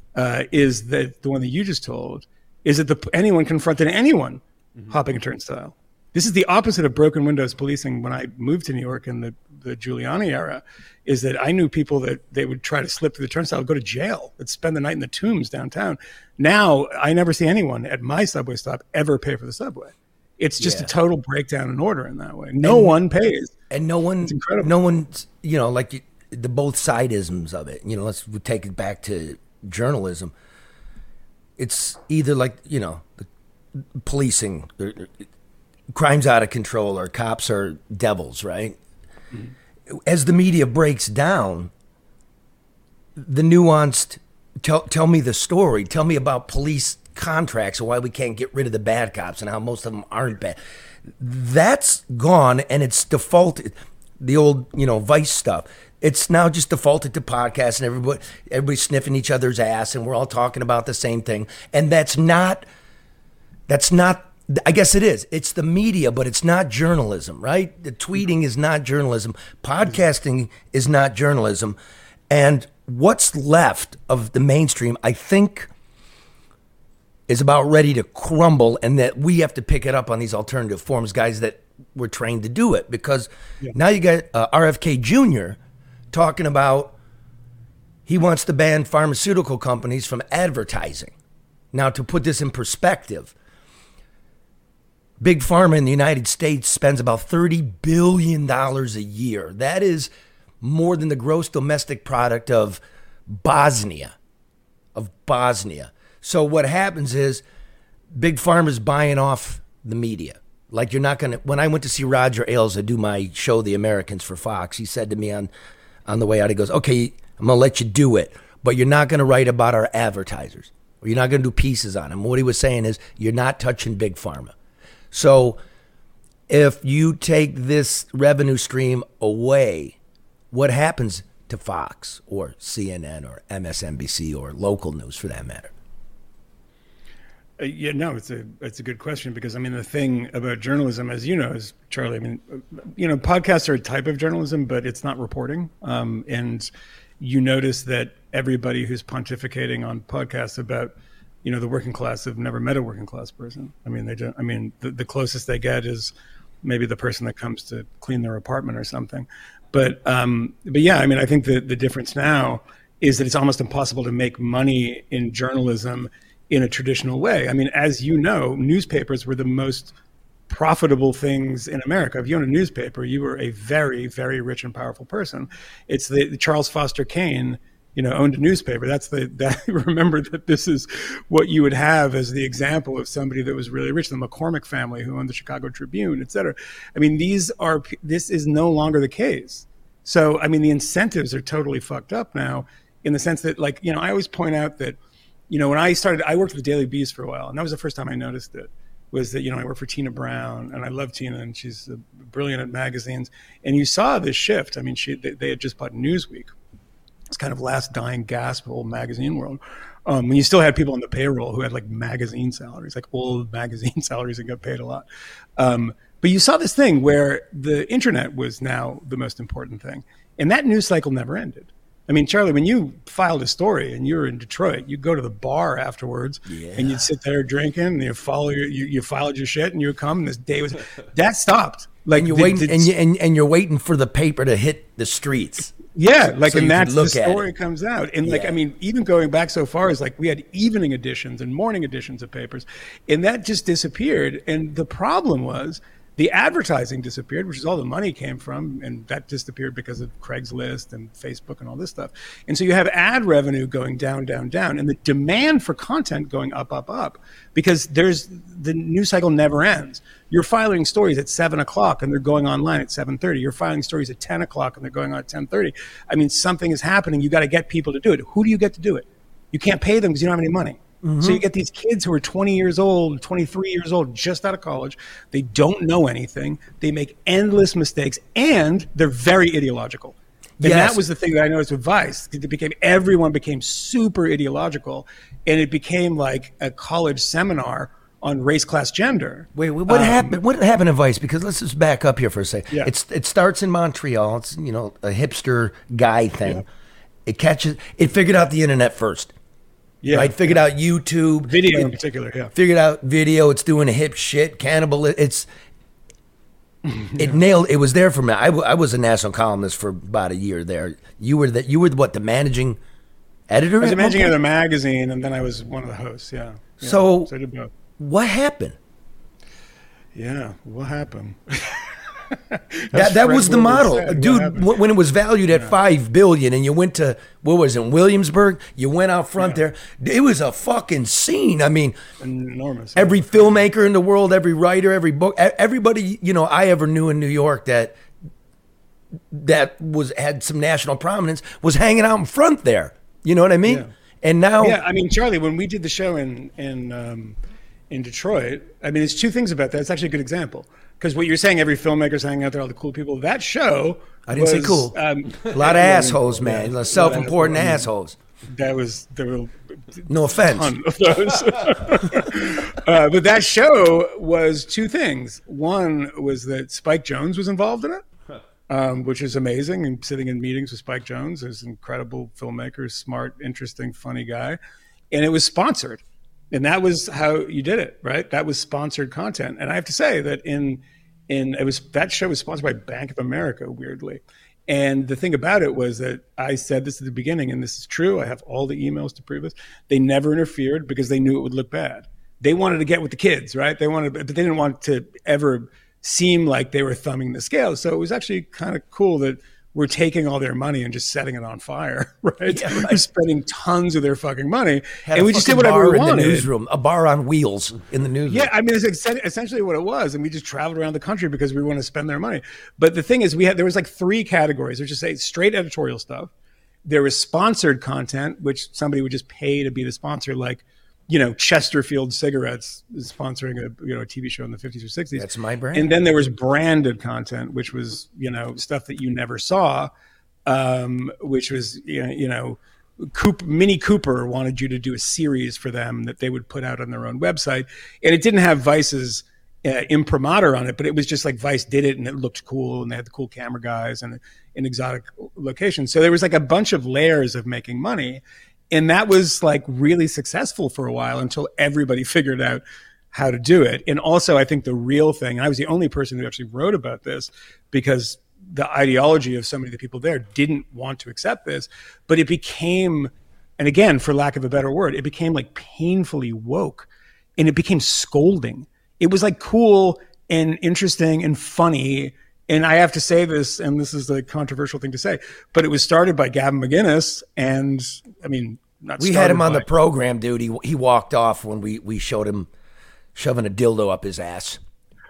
is that the one that you just told is that anyone confronted anyone hopping a turnstile. This is the opposite of broken windows policing. When I moved to New York in the Giuliani era, is that I knew people that they would try to slip through the turnstile, go to jail, they'd spend the night in the Tombs downtown. Now, I never see anyone at my subway stop ever pay for the subway. It's just a total breakdown in order in that way. No one pays. And no one, it's incredible. No one's, the both sidisms of it. Let's take it back to journalism. It's either like, the policing, crime's out of control, or cops are devils, right? Mm-hmm. As the media breaks down the nuanced, tell me the story, tell me about police contracts and why we can't get rid of the bad cops and how most of them aren't bad. That's gone, and it's defaulted. The old, Vice stuff. It's now just defaulted to podcasts, and everybody's sniffing each other's ass, and we're all talking about the same thing. And that's not, I guess it is. It's the media, but it's not journalism, right? The tweeting is not journalism. Podcasting is not journalism. And what's left of the mainstream, I think, is about ready to crumble, and that we have to pick it up on these alternative forms, guys that were trained to do it. Because now you got RFK Jr. talking about he wants to ban pharmaceutical companies from advertising. Now, to put this in perspective, Big Pharma in the United States spends about $30 billion a year. That is more than the gross domestic product of Bosnia. So what happens is Big Pharma is buying off the media. Like, you're not going to, when I went to see Roger Ailes to do my show, The Americans, for Fox, he said to me on the way out, he goes, okay, I'm going to let you do it, but you're not going to write about our advertisers, or you're not going to do pieces on them. What he was saying is, you're not touching Big Pharma. So if you take this revenue stream away, what happens to Fox or CNN or MSNBC or local news for that matter? It's a good question, because the thing about journalism, as you know, is, Charlie, podcasts are a type of journalism, but it's not reporting. And you notice that everybody who's pontificating on podcasts about, the working class have never met a working class person. They don't. The closest they get is maybe the person that comes to clean their apartment or something. But yeah, I think the difference now is that it's almost impossible to make money in journalism in a traditional way. As you know, newspapers were the most profitable things in America. If you own a newspaper, you were a very, very rich and powerful person. It's the Charles Foster Kane, owned a newspaper. Remember that this is what you would have as the example of somebody that was really rich. The McCormick family, who owned the Chicago Tribune, et cetera. This is no longer the case. So, I mean, the incentives are totally fucked up now in the sense that, like, I always point out that, when I worked at the Daily Beast for a while, and that was the first time I noticed it, was that, I work for Tina Brown, and I love Tina, and she's brilliant at magazines. And you saw this shift. I mean, they had just bought Newsweek. It's kind of last dying gasp of the whole magazine world. When you still had people on the payroll who had like magazine salaries, like old magazine salaries and got paid a lot. But you saw this thing where the internet was now the most important thing. And that news cycle never ended. I mean, Charlie, when you filed a story and you were in Detroit, you'd go to the bar afterwards and you'd sit there drinking and you filed your shit and you would come and this day was, that stopped. Like, and you're waiting, and you're waiting for the paper to hit the streets. Yeah, like, so and that's the story comes out. And like, I mean, even going back so far as like we had evening editions and morning editions of papers, and that just disappeared. And the problem was the advertising disappeared, which is all the money came from, and that disappeared because of Craigslist and Facebook and all this stuff. And so you have ad revenue going down, down, down, and the demand for content going up, up, up, because the news cycle never ends. You're filing stories at 7 o'clock and they're going online at 7:30. You're filing stories at 10 o'clock and they're going on at 10:30. I mean, something is happening. You got to get people to do it. Who do you get to do it? You can't pay them because you don't have any money. Mm-hmm. So you get these kids who are 20 years old, 23 years old, just out of college. They don't know anything. They make endless mistakes, and they're very ideological. And that was the thing that I noticed with Vice. Everyone became super ideological, and it became like a college seminar on race, class, gender. Wait, what happened? What happened to Vice? Because let's just back up here for a second. Yeah. It starts in Montreal. It's a hipster guy thing. Yeah. It figured out the internet first. Yeah, right. Figured out YouTube, video in particular. Yeah, figured out video. It's doing a hip shit, cannibal. It nailed. It was there for me. I was a national columnist for about a year there. You were the managing editor. I was the managing editor of the magazine, and then I was one of the hosts. Yeah. So I did both. What happened? Yeah, what happened? that was the model, dude. When it was valued at $5 billion, and you went to in Williamsburg, you went out front there. It was a fucking scene. I mean, enormous. Every filmmaker in the world, every writer, every book, everybody I ever knew in New York that had some national prominence was hanging out in front there. You know what I mean? Yeah. And now, I mean, Charlie, when we did the show in Detroit, I mean, there's two things about that. It's actually a good example. Because what you're saying, every filmmaker's hanging out there, all the cool people. That show, I didn't say cool. A lot of assholes, man. Self-important assholes. There were no offense. A ton of those. But that show was two things. One was that Spike Jonze was involved in it, which is amazing. And sitting in meetings with Spike Jonze, who's an incredible filmmaker, smart, interesting, funny guy, and it was sponsored. And that was how you did it, right? That was sponsored content. And I have to say that that show was sponsored by Bank of America, weirdly. And the thing about it was that I said this at the beginning, and this is true. I have all the emails to prove this. They never interfered because they knew it would look bad. They wanted to get with the kids, right? But they didn't want to ever seem like they were thumbing the scale. So it was actually kind of cool that we're taking all their money and just setting it on fire, right? Yeah, right. We're spending tons of their fucking money, and we just did whatever we wanted. In the newsroom, a bar on wheels in the newsroom. Yeah, I mean, it's essentially what it was, and we just traveled around the country because we want to spend their money. But the thing is, there was like 3 categories. There's just straight editorial stuff. There was sponsored content, which somebody would just pay to be the sponsor, like Chesterfield Cigarettes is sponsoring a TV show in the 50s or 60s. That's my brand. And then there was branded content, which was stuff that you never saw, which was Mini Cooper wanted you to do a series for them that they would put out on their own website, and it didn't have Vice's imprimatur on it, but it was just like Vice did it, and it looked cool, and they had the cool camera guys and an exotic location. So there was like a bunch of layers of making money. And that was like really successful for a while until everybody figured out how to do it. And also, I think the real thing, and I was the only person who actually wrote about this because the ideology of so many of the people there didn't want to accept this, but it became, and again, for lack of a better word, it became like painfully woke, and it became scolding. It was like cool and interesting and funny. And I have to say this, and this is a controversial thing to say, but it was started by Gavin McInnes, and I mean, we had him on the program, dude. He walked off when we showed him shoving a dildo up his ass.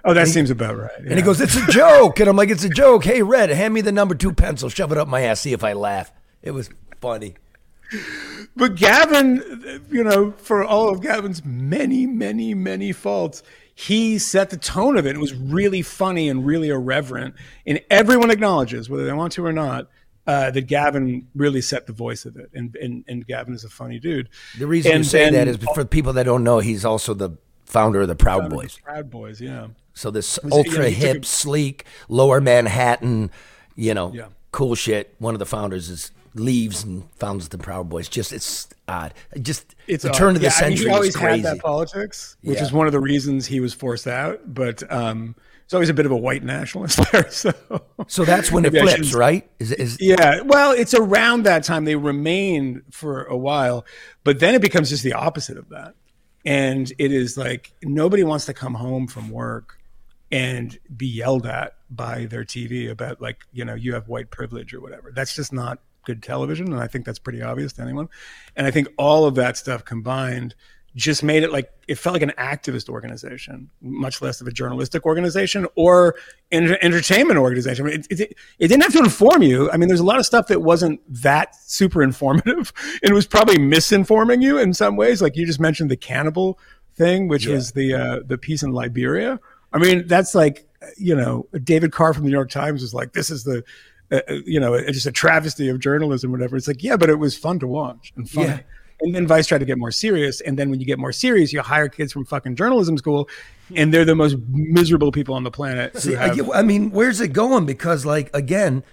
Oh, that seems about right. Yeah. And he goes, "It's a joke." And I'm like, "It's a joke. Hey, Red, hand me the number 2 pencil. Shove it up my ass. See if I laugh." It was funny. But Gavin, you know, for all of Gavin's many, many, many faults, he set the tone of it. It was really funny and really irreverent. And everyone acknowledges, whether they want to or not, that Gavin really set the voice of it. And Gavin is a funny dude. The reason you say that is for people that don't know, he's also the founder of the Proud Boys. Proud Boys, yeah. So this ultra hip, sleek, lower Manhattan, cool shit. One of the founders leaves and founds the Proud Boys. Just it's odd. It's the turn of the century. He always was crazy. had that politics, which is one of the reasons he was forced out. But it's always a bit of a white nationalist there. So that's when it flips, right? Yeah. Well, it's around that time. They remained for a while, but then it becomes just the opposite of that. And it is like nobody wants to come home from work and be yelled at by their TV about, like, you have white privilege or whatever. That's just not good television. And I think that's pretty obvious to anyone. And I think all of that stuff combined just made it like, it felt like an activist organization, much less of a journalistic organization or entertainment organization. It didn't have to inform you. I mean, there's a lot of stuff that wasn't that super informative. It was probably misinforming you in some ways. Like you just mentioned the cannibal thing, which was the piece in Liberia. I mean, that's like, David Carr from the New York Times was like, this is the, just a travesty of journalism, whatever. It's like, yeah, but it was fun to watch and funny. Yeah. And then Vice tried to get more serious. And then when you get more serious, you hire kids from fucking journalism school, and they're the most miserable people on the planet. I mean, where's it going? Because, like, again,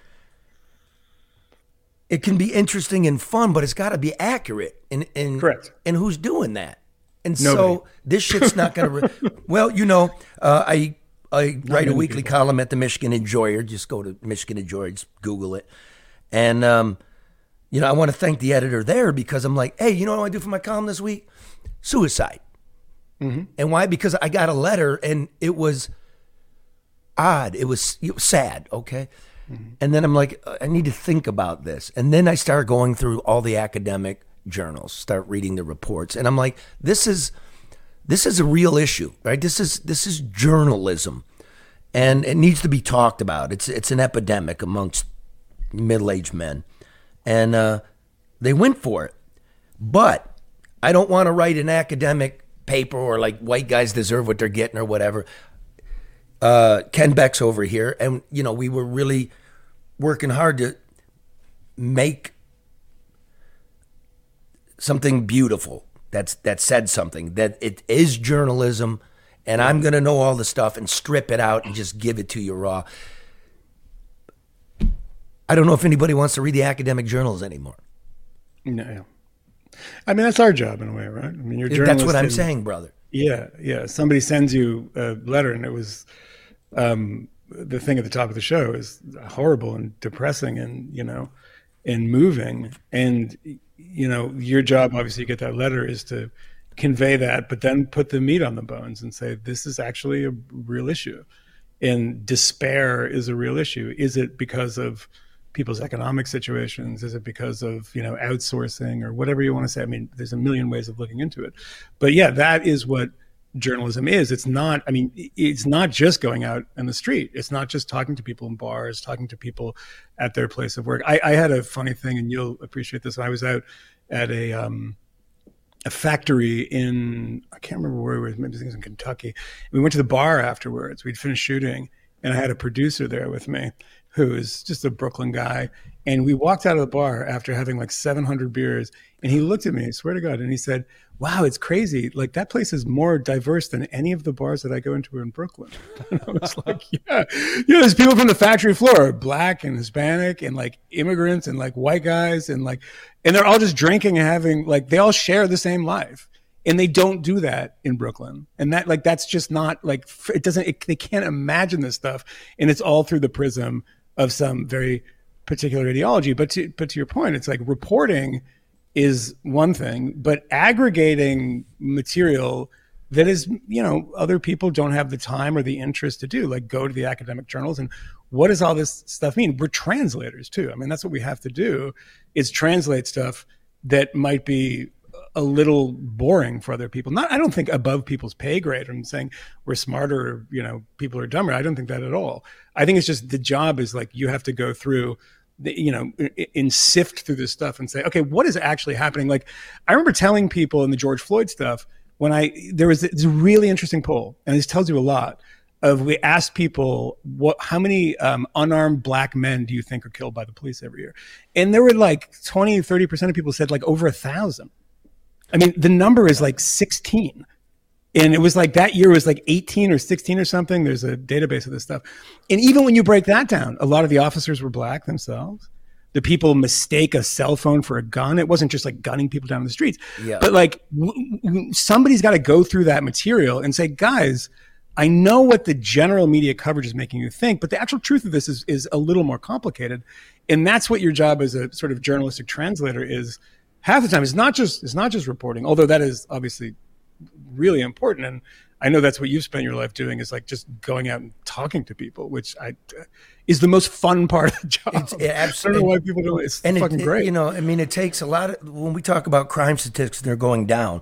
it can be interesting and fun, but it's got to be accurate. And correct. And who's doing that? And so this shit's not going to. Well, I write a weekly column at the Michigan Enjoyer. Just go to Michigan Enjoyer, just Google it. And, I want to thank the editor there because I'm like, hey, you know what I want to do for my column this week? Suicide. Mm-hmm. And why? Because I got a letter and it was odd. It was sad, okay? Mm-hmm. And then I'm like, I need to think about this. And then I start going through all the academic journals, start reading the reports. And I'm like, this is a real issue, right? This is journalism, and it needs to be talked about. It's an epidemic amongst middle-aged men, and they went for it. But I don't want to write an academic paper or like white guys deserve what they're getting or whatever. Ken Beck's over here, and we were really working hard to make something beautiful. That said something, that it is journalism, and I'm going to know all the stuff and strip it out and just give it to you raw. I don't know if anybody wants to read the academic journals anymore. No. I mean, that's our job in a way, right? I mean, you're journalist. That's what I'm saying, brother. Yeah. Somebody sends you a letter, and it was the thing at the top of the show is horrible and depressing and, and moving. And your job, obviously, you get that letter, is to convey that, but then put the meat on the bones and say, this is actually a real issue. And despair is a real issue. Is it because of people's economic situations? Is it because of, outsourcing or whatever you want to say? I mean, there's a million ways of looking into it. But yeah, that is what journalism is. It's not just going out in the street. It's not just talking to people in bars, talking to people at their place of work. I had a funny thing, and you'll appreciate this. I was out at a factory in, I can't remember where it was, maybe it was in Kentucky. We went to the bar afterwards. We'd finished shooting, and I had a producer there with me who is just a Brooklyn guy. And we walked out of the bar after having like 700 beers, and he looked at me, I swear to God, and he said, wow, it's crazy. Like, that place is more diverse than any of the bars that I go into in Brooklyn. And I was like, yeah, there's people from the factory floor, Black and Hispanic and like immigrants and like white guys and they're all just drinking and having, like, they all share the same life. And they don't do that in Brooklyn. And that's just not like, they can't imagine this stuff. And it's all through the prism of some very particular ideology. But to your point, it's like reporting is one thing, but aggregating material that is, other people don't have the time or the interest to do, like go to the academic journals. And what does all this stuff mean? We're translators too. I mean, that's what we have to do, is translate stuff that might be a little boring for other people. I don't think above people's pay grade. I'm saying we're smarter, or, you know, people are dumber. I don't think that at all. I think it's just the job is like, you have to go through and sift through this stuff and say, okay, what is actually happening? Like, I remember telling people in the George Floyd stuff, there was this really interesting poll, and this tells you a lot. We asked people, how many unarmed black men do you think are killed by the police every year? And there were like 20-30% of people said like over 1,000. I mean, the number is like 16. And it was like that year was like 18 or 16 or something. There's a database of this stuff. And even when you break that down, a lot of the officers were black themselves. The people mistake a cell phone for a gun. It wasn't just like gunning people down the streets. Yeah. But like somebody's got to go through that material and say, guys, I know what the general media coverage is making you think, but the actual truth of this is a little more complicated. And that's what your job as a sort of journalistic translator is. Half the time, it's not just reporting, although that is obviously really important. And I know that's what you've spent your life doing, is like just going out and talking to people, which is the most fun part of the job. Absolutely. I don't know why people do it. It's fucking great. You know, I mean, it takes a lot of, when we talk about crime statistics and they're going down,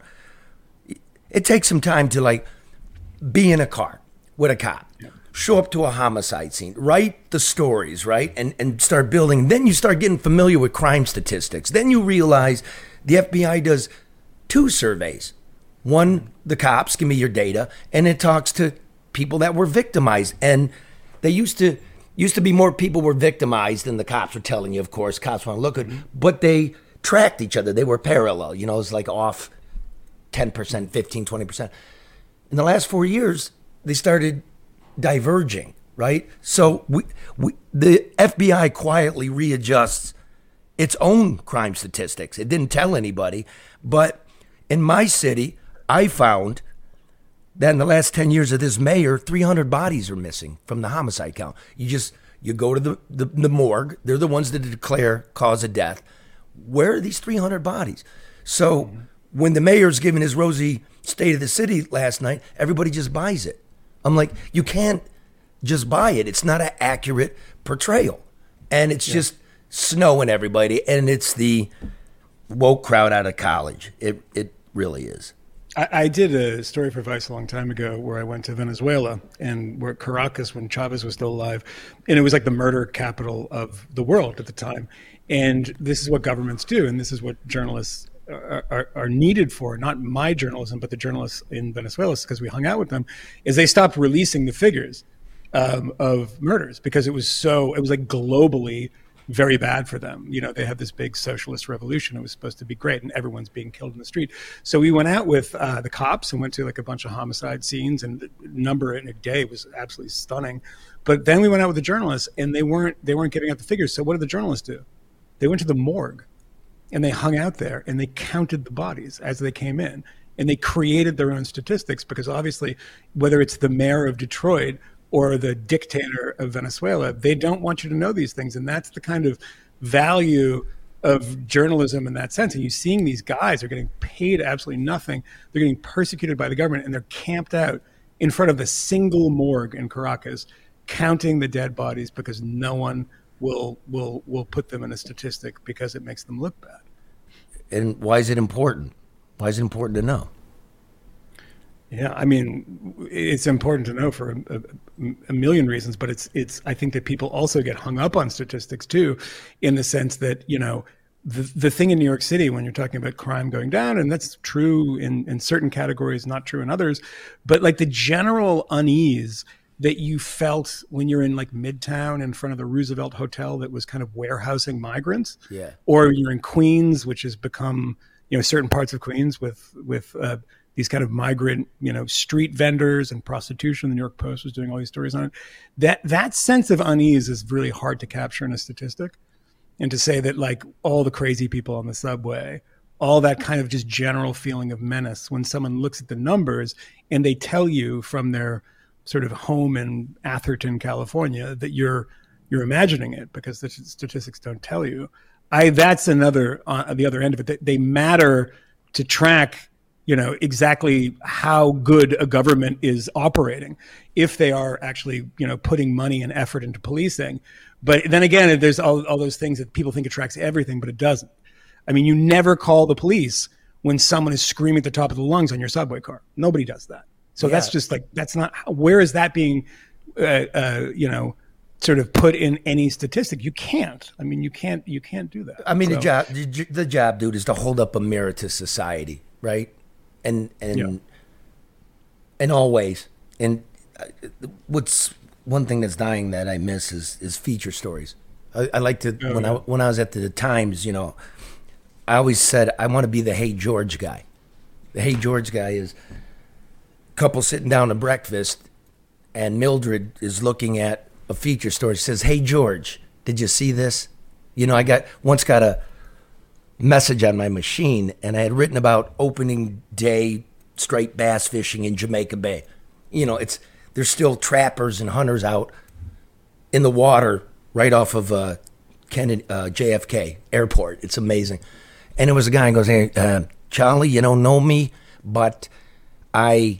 it takes some time to like be in a car with a cop, show up to a homicide scene, write the stories, right? And start building. Then you start getting familiar with crime statistics. Then you realize the FBI does 2 surveys. One, the cops, give me your data, and it talks to people that were victimized. And they used to be more people were victimized than the cops were telling you, of course. Cops want to look good, but they tracked each other. They were parallel, you know, it was like off 10%, 15, 20%. In the last 4 years, they started diverging, right? So the FBI quietly readjusts its own crime statistics. It didn't tell anybody, but in my city, I found that in the last 10 years of this mayor, 300 bodies are missing from the homicide count. You go to the morgue. They're the ones that declare cause of death. Where are these 300 bodies? So when the mayor's giving his rosy state of the city last night, everybody just buys it. I'm like, you can't just buy it. It's not an accurate portrayal. And it's just snowing everybody. And it's the woke crowd out of college. It really is. I did a story for Vice a long time ago where I went to Venezuela and where Caracas, when Chavez was still alive, and it was like the murder capital of the world at the time. And this is what governments do, and this is what journalists are needed for, not my journalism, but the journalists in Venezuela, because we hung out with them, is they stopped releasing the figures of murders because it was like globally very bad for them. You know, they had this big socialist revolution. It was supposed to be great, and everyone's being killed in the street. So we went out with the cops and went to like a bunch of homicide scenes, and the number in a day was absolutely stunning. But then we went out with the journalists, and they weren't giving out the figures. So what did the journalists do? They went to the morgue, and they hung out there, and they counted the bodies as they came in, and they created their own statistics, because obviously, whether it's the mayor of Detroit or the dictator of Venezuela, they don't want you to know these things. And that's the kind of value of journalism in that sense. And you're seeing these guys are getting paid absolutely nothing. They're getting persecuted by the government, and they're camped out in front of the single morgue in Caracas, counting the dead bodies because no one will put them in a statistic because it makes them look bad. And why is it important? Why is it important to know? Yeah, I mean, it's important to know for a million reasons, but it's. I think that people also get hung up on statistics too, in the sense that, you know, the thing in New York City when you're talking about crime going down, and that's true in certain categories, not true in others, but like the general unease that you felt when you're in like Midtown in front of the Roosevelt Hotel that was kind of warehousing migrants, or you're in Queens, which has become, you know, certain parts of Queens with these kind of migrant, you know, street vendors and prostitution. The New York Post was doing all these stories on it. That sense of unease is really hard to capture in a statistic. And to say that like all the crazy people on the subway, all that kind of just general feeling of menace, when someone looks at the numbers and they tell you from their sort of home in Atherton, California, that you're imagining it because the statistics don't tell you. That's another, the other end of it. They matter to track, you know, exactly how good a government is operating, if they are actually, you know, putting money and effort into policing. But then again, there's all those things that people think it tracks everything, but it doesn't. I mean, you never call the police when someone is screaming at the top of the lungs on your subway car. Nobody does that. So that's just like, that's not, where is that being, sort of put in any statistic? You can't. I mean, you can't do that. I mean, the job, dude, is to hold up a mirror to society, right? And in all ways. And what's one thing that's dying that I miss is feature stories. I like to, when I was at the Times, I always said, I want to be the Hey George guy. The Hey George guy is a couple sitting down to breakfast, and Mildred is looking at a feature story. She says, "Hey George, did you see this?" I once got a message on my machine, and I had written about opening day striped bass fishing in Jamaica Bay. There's still trappers and hunters out in the water right off of JFK Airport. It's amazing. And it was a guy who goes, "Hey, Charlie, you don't know me, but I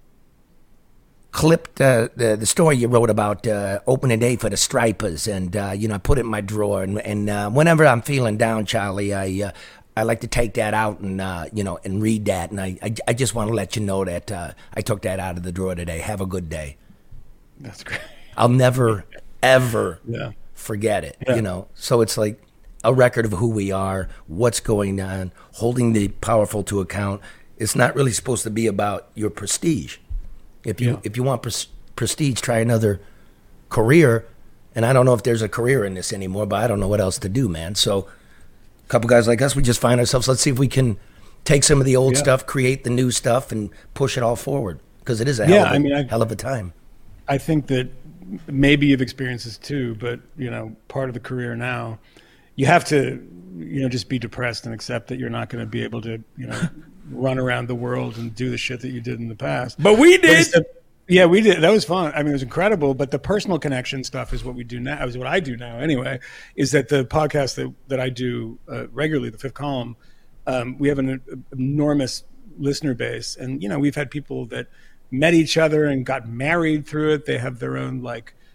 clipped the story you wrote about opening day for the stripers, and I put it in my drawer. And whenever I'm feeling down, Charlie, I like to take that out and and read that. And I just want to let you know that I took that out of the drawer today. Have a good day." That's great. I'll never ever forget it. Yeah. So it's like a record of who we are, what's going on, holding the powerful to account. It's not really supposed to be about your prestige. If you want prestige, try another career. And I don't know if there's a career in this anymore, but I don't know what else to do, man. So a couple guys like us, we just find ourselves, let's see if we can take some of the old stuff, create the new stuff, and push it all forward. Because it is a hell of a time. I think that maybe you've experienced this too, but, part of the career now, you have to, just be depressed and accept that you're not going to be able to, run around the world and do the shit that you did in the past. But we did. Yeah, we did. That was fun. I mean, it was incredible. But the personal connection stuff is what we do now. Is what I do now anyway. Is that the podcast that I do regularly, the Fifth Column, we have an enormous listener base, and we've had people that met each other and got married through it. They have their own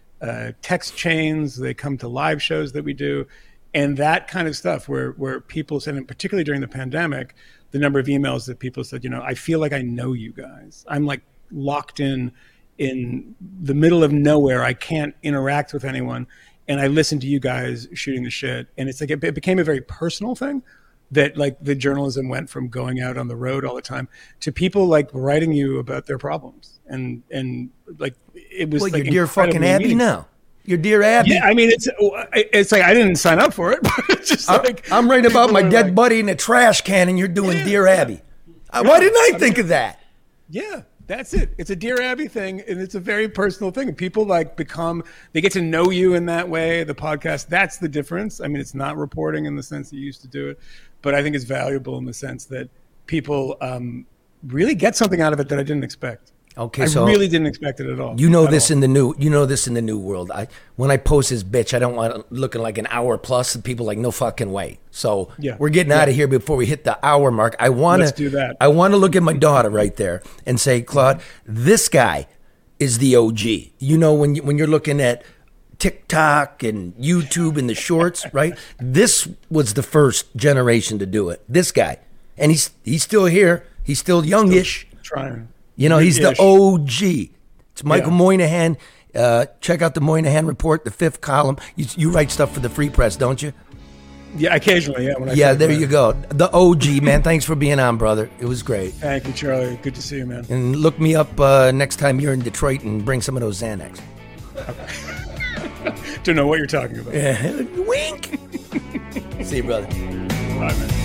text chains. They come to live shows that we do, and that kind of stuff where people said, and particularly during the pandemic, the number of emails that people said, I feel like I know you guys. I'm like locked in the middle of nowhere. I can't interact with anyone. And I listen to you guys shooting the shit. And it's like, it became a very personal thing that the journalism went from going out on the road all the time to people writing you about their problems. And it was you're dear fucking Abby now. Your dear Abby. Yeah, I mean, it's like I didn't sign up for it, but it's just I'm writing about my dead buddy in a trash can, and you're doing Dear Abby. Why didn't I think of that? Yeah, that's it. It's a Dear Abby thing, and it's a very personal thing. And people they get to know you in that way. The podcast, that's the difference. I mean, it's not reporting in the sense that you used to do it, but I think it's valuable in the sense that people really get something out of it that I didn't expect. Okay, I really didn't expect it at all. In the new world. When I post this bitch, I don't want it looking like an hour plus, and people no fucking way. So we're getting out of here before we hit the hour mark. Let's do that. I want to look at my daughter right there and say, Claude, this guy is the OG. When you're looking at TikTok and YouTube and the shorts, right? This was the first generation to do it. This guy, and he's still here. He's still youngish. Still trying. He's the OG. It's Michael Moynihan. Check out the Moynihan Report, the Fifth Column. You write stuff for the Free Press, don't you? Yeah, occasionally. There you go. The OG, man. Thanks for being on, brother. It was great. Thank you, Charlie. Good to see you, man. And look me up next time you're in Detroit and bring some of those Xanax. Don't know what you're talking about. Wink. See you, brother. Bye, man.